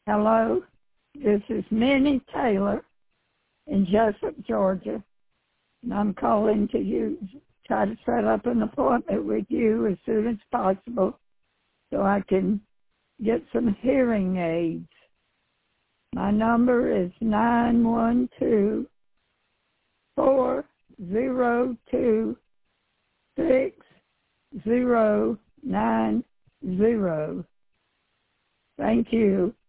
Hello, this is Minnie Taylor in Jessup, Georgia, and I'm calling to you, try to set up an appointment with you as soon as possible so I can get some hearing aids. My number is 912-402-6090. Thank you.